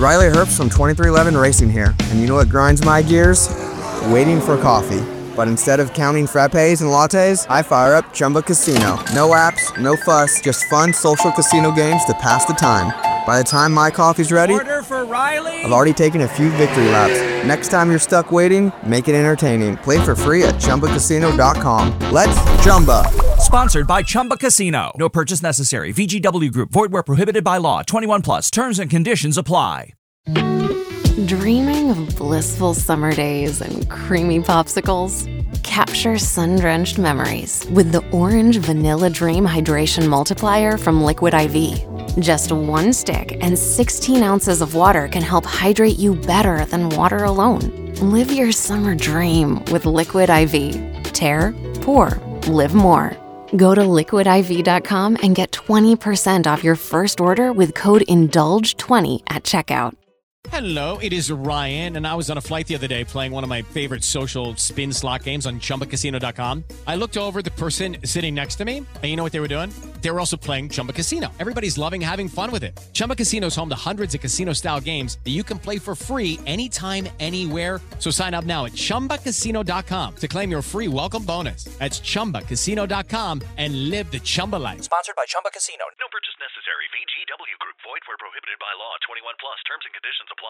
Riley Herbst from 2311 Racing here, and you know what grinds my gears? Waiting for coffee. But instead of counting frappes and lattes, I fire up Chumba Casino. No apps, no fuss, just fun social casino games to pass the time. By the time my coffee's ready, order for Riley. I've already taken a few victory laps. Next time you're stuck waiting, make it entertaining. Play for free at ChumbaCasino.com. Let's Chumba. Sponsored by Chumba Casino. No purchase necessary. VGW Group. Void where prohibited by law. 21 plus. Terms and conditions apply. Dreaming of blissful summer days and creamy popsicles? Capture sun-drenched memories with the Orange Vanilla Dream Hydration Multiplier from Liquid IV. Just one stick and 16 ounces of water can help hydrate you better than water alone. Live your summer dream with Liquid IV. Tear, pour, live more. Go to liquidiv.com and get 20% off your first order with code INDULGE20 at checkout. Hello, it is Ryan, and I was on a flight the other day playing one of my favorite social spin slot games on ChumbaCasino.com. I looked over at the person sitting next to me, and you know what they were doing? They were also playing Chumba Casino. Everybody's loving having fun with it. Chumba Casino is home to hundreds of casino-style games that you can play for free anytime, anywhere. So sign up now at ChumbaCasino.com to claim your free welcome bonus. That's ChumbaCasino.com and live the Chumba life. Sponsored by Chumba Casino. No purchase necessary. VGW Group. Void where prohibited by law. 21 plus. Terms and conditions apply.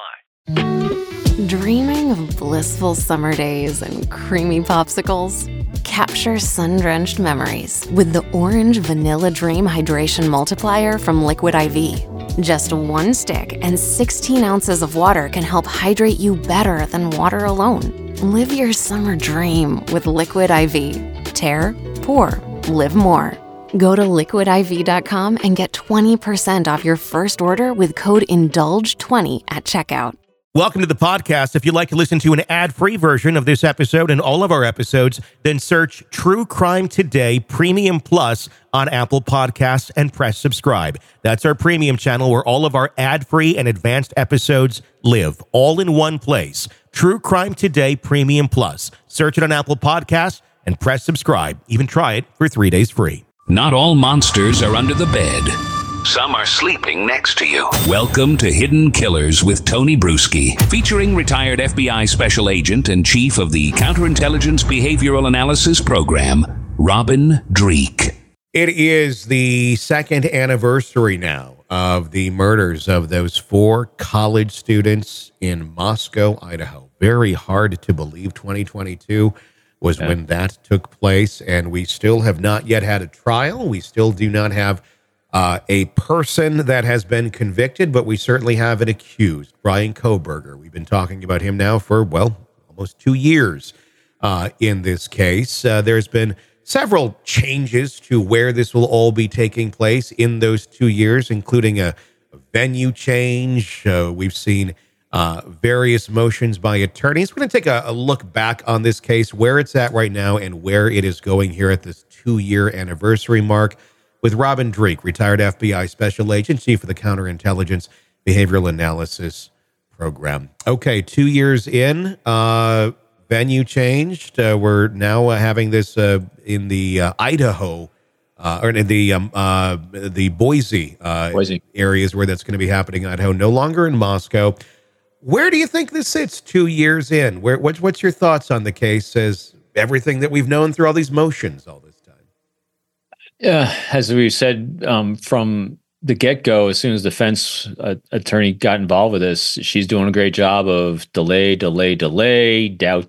Dreaming of blissful summer days and creamy popsicles? Capture sun-drenched memories with the Orange Vanilla Dream Hydration Multiplier from Liquid IV. Just one stick and 16 ounces of water can help hydrate you better than water alone. Live your summer dream with Liquid IV. Tear, pour, live more. Go to liquidiv.com and get 20% off your first order with code INDULGE20 at checkout. Welcome to the podcast. If you'd like to listen to an ad-free version of this episode and all of our episodes, then search True Crime Today Premium Plus on Apple Podcasts and press subscribe. That's our premium channel where all of our ad-free and advanced episodes live, all in one place. True Crime Today Premium Plus. Search it on Apple Podcasts and press subscribe. Even try it for 3 days free. Not all monsters are under the bed. Some are sleeping next to you. Welcome to Hidden Killers with Tony Bruschi, featuring retired FBI Special Agent and Chief of the Counterintelligence Behavioral Analysis Program, Robin Dreeke. It is the second anniversary now of the murders of those 4 college students in Moscow, Idaho. Very hard to believe 2022 was when that took place, and we still have not yet had a trial. We still do not have a person that has been convicted, but we certainly have an accused, Bryan Kohberger. We've been talking about him now for, almost 2 years in this case. There's been several changes to where this will all be taking place in those 2 years, including a venue change. We've seen various motions by attorneys. We're going to take a look back on this case, where it's at right now and where it is going here at this 2-year anniversary mark with Robin Dreeke, retired FBI Special Agent, Chief of the Counterintelligence Behavioral Analysis Program. Okay, 2 years in, venue changed. We're now having this in the Idaho, or in the Boise areas where that's going to be happening in Idaho, no longer in Moscow. Where do you think this sits 2 years in? What's your thoughts on the case as everything that we've known through all these motions all this time? As we said from the get-go, as soon as the defense attorney got involved with this, she's doing a great job of delay, doubt.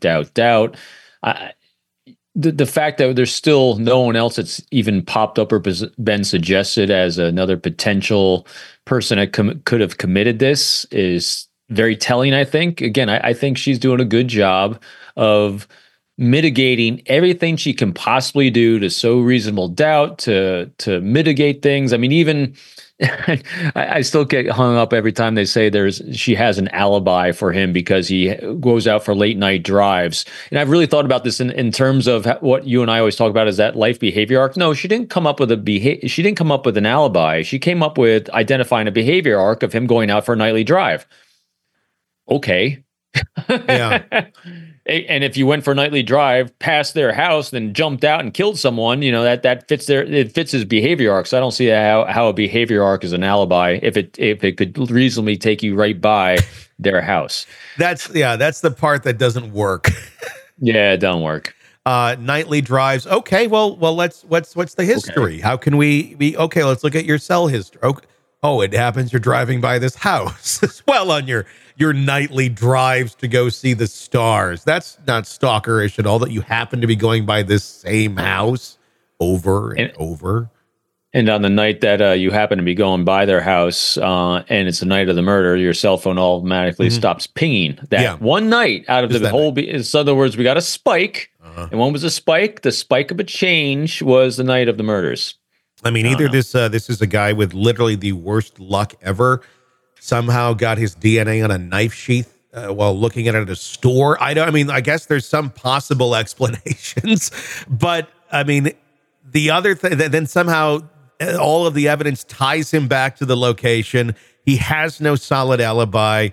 The fact that there's still no one else that's even popped up or been suggested as another potential person that could have committed this is very telling, I think. Again, I think she's doing a good job of mitigating everything she can possibly do to sow reasonable doubt, to mitigate things. I mean, even I still get hung up every time they say she has an alibi for him because he goes out for late night drives. And I've really thought about this in terms of what you and I always talk about is that life behavior arc. No, she didn't come up with she didn't come up with an alibi. She came up with identifying a behavior arc of him going out for a nightly drive. Okay, Yeah. And if you went for a nightly drive past their house, then jumped out and killed someone, that fits it fits his behavior arc. So I don't see how a behavior arc is an alibi if it could reasonably take you right by their house. That's the part that doesn't work. Yeah, it don't work. Nightly drives. Okay, well, what's the history? Okay. How can we okay, let's look at your cell history. Okay. Oh, it happens you're driving by this house as well on your nightly drives to go see the stars. That's not stalkerish at all, that you happen to be going by this same house over and over. And on the night that you happen to be going by their house and it's the night of the murder, your cell phone automatically stops pinging. That one night out of the whole... In other words, we got a spike. And when was the spike? The spike of a change was the night of the murders. I mean, either this is a guy with literally the worst luck ever, somehow got his DNA on a knife sheath while looking at it at a store. I guess there's some possible explanations, but I mean, the other thing, then somehow all of the evidence ties him back to the location. He has no solid alibi.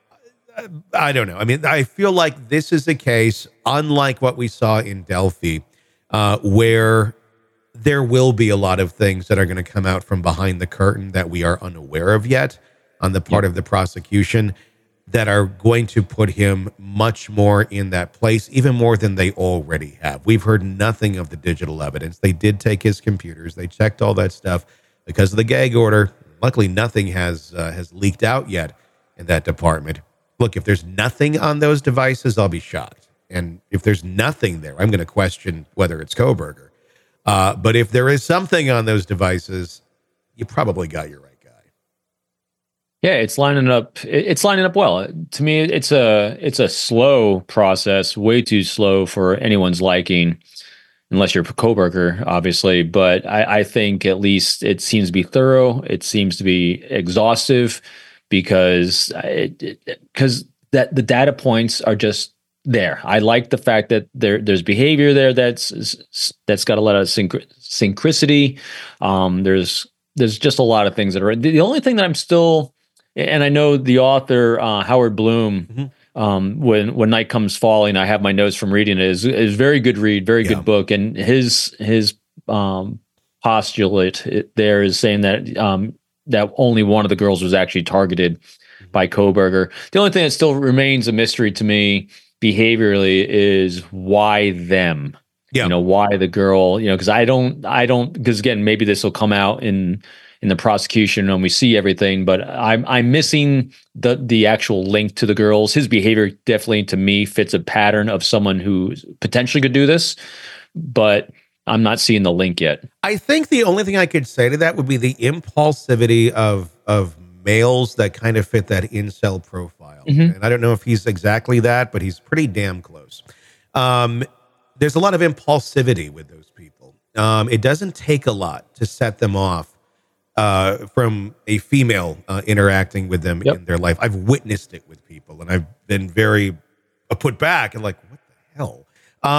I don't know. I mean, I feel like this is a case, unlike what we saw in Delphi, where there will be a lot of things that are going to come out from behind the curtain that we are unaware of yet on the part of the prosecution, that are going to put him much more in that place, even more than they already have. We've heard nothing of the digital evidence. They did take his computers. They checked all that stuff because of the gag order. Luckily, nothing has leaked out yet in that department. Look, if there's nothing on those devices, I'll be shocked. And if there's nothing there, I'm going to question whether it's Kohberger. But if there is something on those devices, you probably got your right guy. Yeah, it's lining up. It's lining up well. To me, it's a slow process, way too slow for anyone's liking, unless you're Kohberger, obviously. But I think at least it seems to be thorough. It seems to be exhaustive because that the data points are just there. I like the fact that there's behavior there that's got a lot of synchronicity. There's just a lot of things that are. The only thing that I'm still, and I know the author Howard Bloom, when Night Comes Falling, I have my notes from reading it, is very good read, very good book, and his postulate there is saying that that only one of the girls was actually targeted by Kohberger. The only thing that still remains a mystery to me behaviorally is why them. Why the girl, because I don't, because again, maybe this will come out in the prosecution and we see everything, but I'm missing the actual link to the girls. His behavior definitely to me fits a pattern of someone who potentially could do this, but I'm not seeing the link yet. I think the only thing I could say to that would be the impulsivity of males that kind of fit that incel profile. And I don't know if he's exactly that, but he's pretty damn close. There's a lot of impulsivity with those people. It doesn't take a lot to set them off from a female interacting with them in their life. I've witnessed it with people, and I've been very put back and like, what the hell?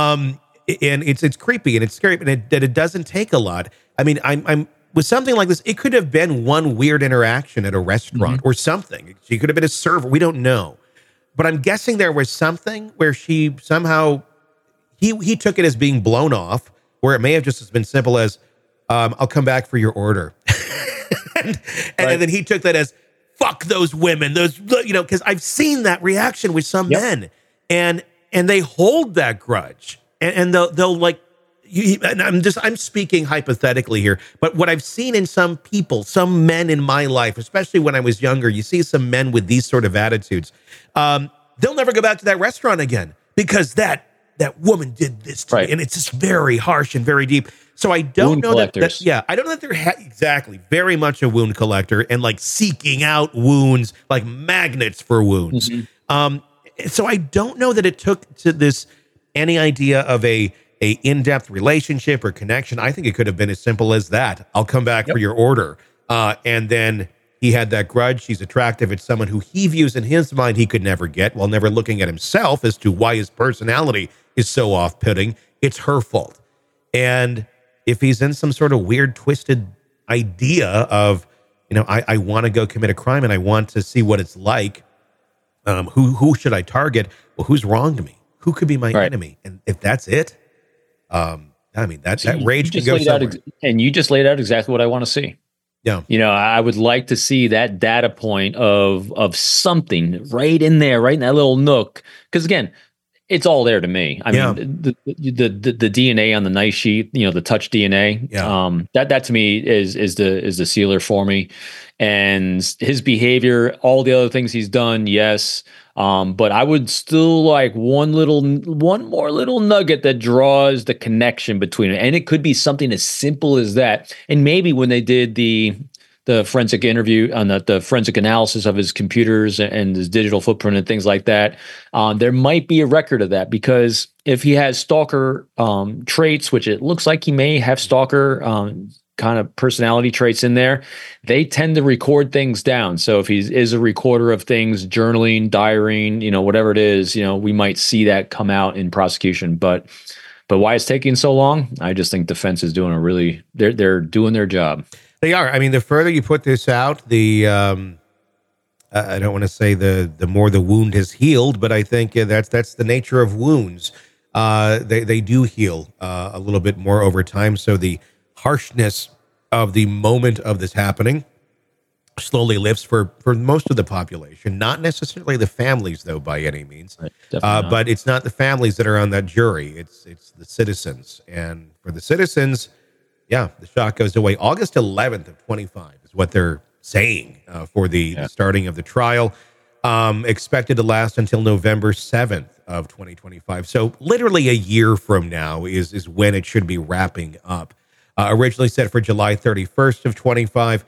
And it's creepy and it's scary, but it doesn't take a lot. I mean, I'm with something like this, it could have been one weird interaction at a restaurant or something. She could have been a server. We don't know. But I'm guessing there was something where she somehow, he took it as being blown off, where it may have just been simple as, I'll come back for your order. and then he took that as, fuck those women, because I've seen that reaction with some men. And they hold that grudge. And they'll like, and I'm speaking hypothetically here, but what I've seen in some people, some men in my life, especially when I was younger, you see some men with these sort of attitudes. They'll never go back to that restaurant again because that woman did this to me, and it's just very harsh and very deep. So I don't know that I don't know that they're exactly very much a wound collector and like seeking out wounds like magnets for wounds. So I don't know that it took to this any idea of a in-depth relationship or connection. I think it could have been as simple as that. I'll come back for your order. And then he had that grudge. She's attractive. It's someone who he views in his mind he could never get, while never looking at himself as to why his personality is so off-putting. It's her fault. And if he's in some sort of weird, twisted idea of, I want to go commit a crime and I want to see what it's like, Who should I target? Well, who's wronged me? Who could be my enemy? And if that's it, that rage can go somewhere. And you just laid out exactly what I want to see. Yeah. I would like to see that data point of something right in there, right in that little nook. Because again, it's all there to me. I mean, the DNA on the nice sheet, the touch DNA, that to me is the sealer for me. And his behavior, all the other things he's done, yes. But I would still like one more little nugget that draws the connection between it. And it could be something as simple as that. And maybe when they did the forensic interview on the forensic analysis of his computers and his digital footprint and things like that, there might be a record of that, because if he has stalker traits, which it looks like he may have stalker kind of personality traits in there, they tend to record things down. So if he is a recorder of things, journaling, diarying, whatever it is, we might see that come out in prosecution. But why it's taking so long? I just think defense is doing they're doing their job. They are. I mean, the further you put this out, I don't want to say the more the wound has healed, but I think that's the nature of wounds. They do heal a little bit more over time. So the harshness of the moment of this happening slowly lifts for most of the population, not necessarily the families, though, by any means. Right, but it's not the families that are on that jury. It's the citizens. And for the citizens, the shock goes away. August 11th of 25 is what they're saying for the starting of the trial. Expected to last until November 7th of 2025. So literally a year from now is when it should be wrapping up. Originally set for July 31st of 25.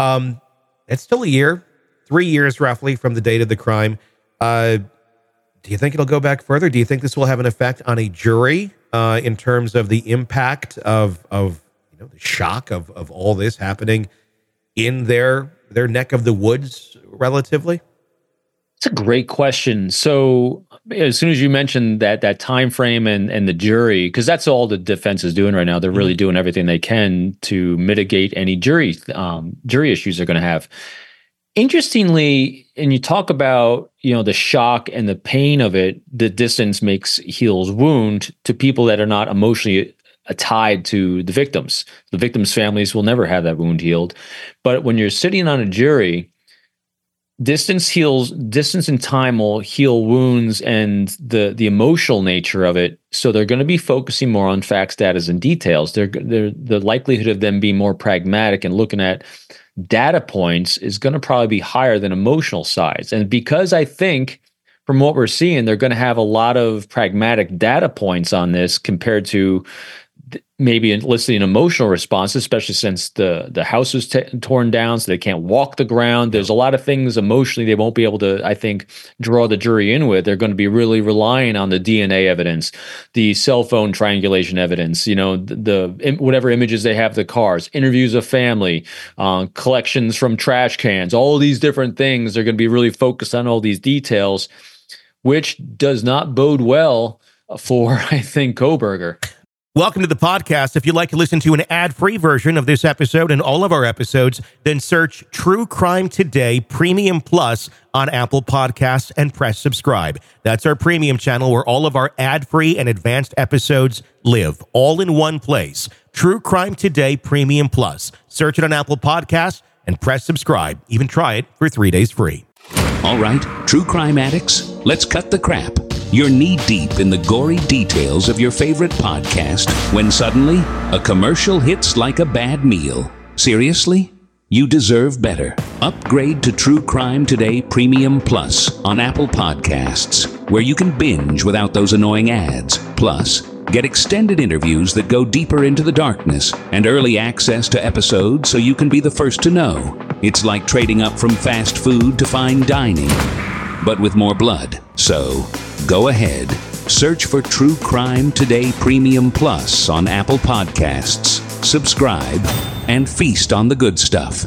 It's still a year, 3 years roughly from the date of the crime. Do you think it'll go back further? Do you think this will have an effect on a jury in terms of the impact of the shock of all this happening in their neck of the woods relatively? It's a great question. So as soon as you mentioned that time frame and the jury, because that's all the defense is doing right now, they're really doing everything they can to mitigate any jury issues they're going to have. Interestingly, and you talk about the shock and the pain of it, the distance heals wound to people that are not emotionally tied to the victims. The victims' families will never have that wound healed. But when you're sitting on a jury, distance and time will heal wounds and the emotional nature of it. So they're going to be focusing more on facts, data, and details. The likelihood of them being more pragmatic and looking at data points is going to probably be higher than emotional sides. And because I think from what we're seeing, they're going to have a lot of pragmatic data points on this compared to maybe eliciting emotional response, especially since the house was torn down, so they can't walk the ground. There's a lot of things emotionally they won't be able to, I think, draw the jury in with. They're going to be really relying on the DNA evidence, the cell phone triangulation evidence, the whatever images they have of the cars, interviews of family, collections from trash cans, all these different things. They're going to be really focused on all these details, which does not bode well for, I think, Kohberger. Welcome to the podcast. If you'd like to listen to an ad-free version of this episode and all of our episodes, then search True Crime Today Premium Plus on Apple Podcasts and press subscribe. That's our premium channel where all of our ad-free and advanced episodes live, all in one place. True Crime Today Premium Plus. Search it on Apple Podcasts and press subscribe. Even try it for 3 days free. All right, true crime addicts, let's cut the crap. You're knee-deep in the gory details of your favorite podcast when suddenly a commercial hits like a bad meal. Seriously? You deserve better. Upgrade to True Crime Today Premium Plus on Apple Podcasts, where you can binge without those annoying ads. Plus, get extended interviews that go deeper into the darkness and early access to episodes so you can be the first to know. It's like trading up from fast food to fine dining, but with more blood. So, go ahead. Search for True Crime Today Premium Plus on Apple Podcasts. Subscribe and feast on the good stuff.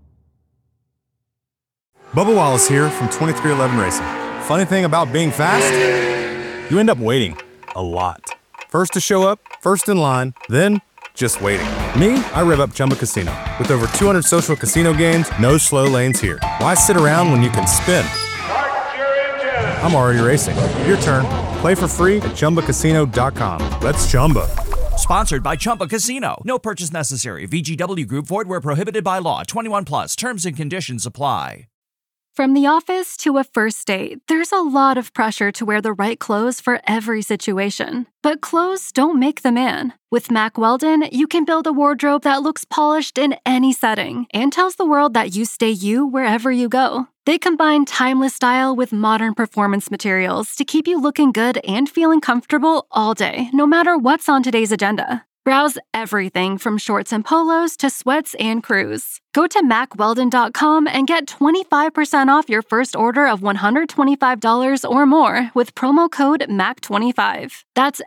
Bubba Wallace here from 2311 Racing. Funny thing about being fast, you end up waiting a lot. First to show up, first in line, then just waiting. Me, I rev up Chumba Casino. With over 200 social casino games, no slow lanes here. Why sit around when you can spin? Start your engine! I'm already racing. Your turn. Play for free at ChumbaCasino.com. Let's Chumba. Sponsored by Chumba Casino. No purchase necessary. VGW Group. Void where prohibited by law. 21 plus. Terms and conditions apply. From the office to a first date, there's a lot of pressure to wear the right clothes for every situation. But clothes don't make the man. With Mack Weldon, you can build a wardrobe that looks polished in any setting and tells the world that you stay you wherever you go. They combine timeless style with modern performance materials to keep you looking good and feeling comfortable all day, no matter what's on today's agenda. Browse everything from shorts and polos to sweats and crews. Go to MackWeldon.com and get 25% off your first order of $125 or more with promo code MACK25. That's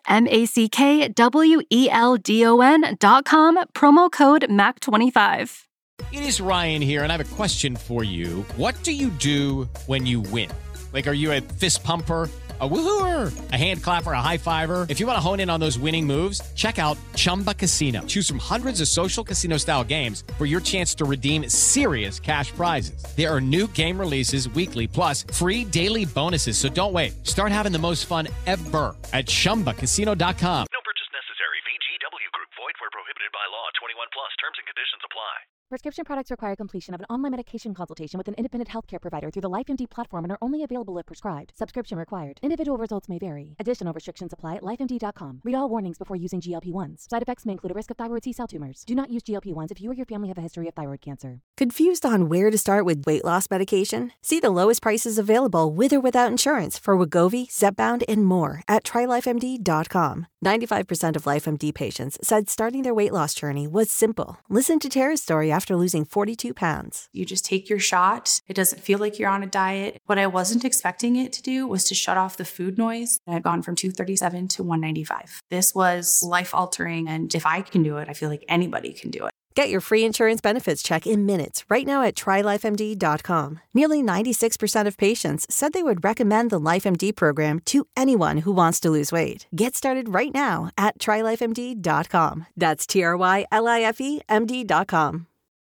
MackWeldon.com, promo code MACK25. It is Ryan here, and I have a question for you. What do you do when you win? Like, are you a fist pumper, a woo-hooer, a hand clapper, a high-fiver? If you want to hone in on those winning moves, check out Chumba Casino. Choose from hundreds of social casino-style games for your chance to redeem serious cash prizes. There are new game releases weekly, plus free daily bonuses. So don't wait. Start having the most fun ever at ChumbaCasino.com. No purchase necessary. VGW Group. Void where prohibited by law. 21 plus. Terms and conditions apply. Prescription products require completion of an online medication consultation with an independent healthcare provider through the LifeMD platform and are only available if prescribed. Subscription required. Individual results may vary. Additional restrictions apply at lifemd.com. Read all warnings before using GLP-1s. Side effects may include a risk of thyroid C-cell tumors. Do not use GLP-1s if you or your family have a history of thyroid cancer. Confused on where to start with weight loss medication? See the lowest prices available with or without insurance for Wegovy, Zepbound, and more at TryLifeMD.com. 95% of LifeMD patients said starting their weight loss journey was simple. Listen to Tara's story after losing 42 pounds. You just take your shot. It doesn't feel like you're on a diet. What I wasn't expecting it to do was to shut off the food noise. I had gone from 237 to 195. This was life-altering, and if I can do it, I feel like anybody can do it. Get your free insurance benefits check in minutes right now at TryLifeMD.com. Nearly 96% of patients said they would recommend the LifeMD program to anyone who wants to lose weight. Get started right now at TryLifeMD.com. That's TryLifeMD.com.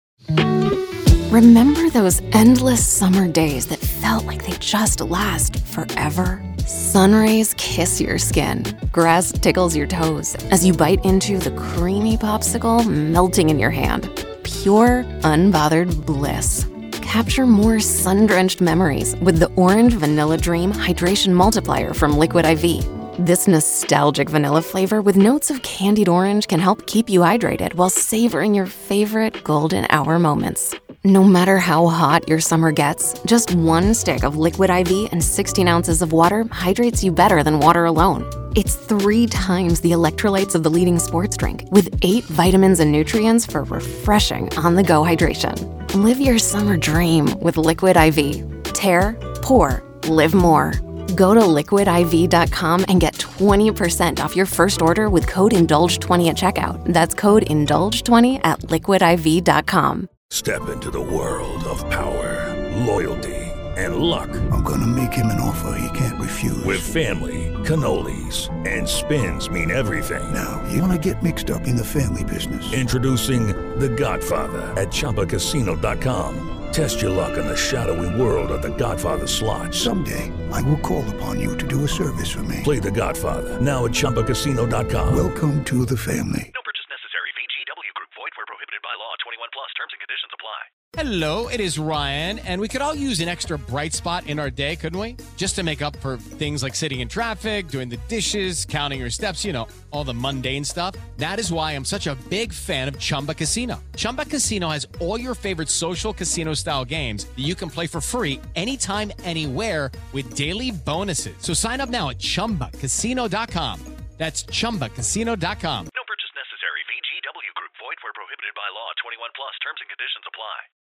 Remember those endless summer days that felt like they just last forever? Sun rays kiss your skin. Grass tickles your toes as you bite into the creamy popsicle melting in your hand. Pure, unbothered bliss. Capture more sun-drenched memories with the Orange Vanilla Dream Hydration Multiplier from Liquid IV. This nostalgic vanilla flavor with notes of candied orange can help keep you hydrated while savoring your favorite golden hour moments. No matter how hot your summer gets, just one stick of Liquid IV and 16 ounces of water hydrates you better than water alone. It's 3 times the electrolytes of the leading sports drink, with 8 vitamins and nutrients for refreshing on-the-go hydration. Live your summer dream with Liquid IV. Tear, pour, live more. Go to liquidiv.com and get 20% off your first order with code INDULGE20 at checkout. That's code INDULGE20 at liquidiv.com. Step into the world of power, loyalty, and luck. I'm gonna make him an offer he can't refuse. With family, cannolis, and spins mean everything. Now, you wanna get mixed up in the family business. Introducing The Godfather at ChumbaCasino.com. Test your luck in the shadowy world of The Godfather slot. Someday, I will call upon you to do a service for me. Play The Godfather now at ChumbaCasino.com. Welcome to the family. No purchase necessary. VGW Group. Void where prohibited by law. 21 plus. Terms and conditions apply. Hello, it is Ryan, and we could all use an extra bright spot in our day, couldn't we? Just to make up for things like sitting in traffic, doing the dishes, counting your steps, you know, all the mundane stuff. That is why I'm such a big fan of Chumba Casino. Chumba Casino has all your favorite social casino-style games that you can play for free anytime, anywhere with daily bonuses. So sign up now at ChumbaCasino.com. That's ChumbaCasino.com. No purchase necessary. VGW Group. Void where prohibited by law. 21 plus. Terms and conditions apply.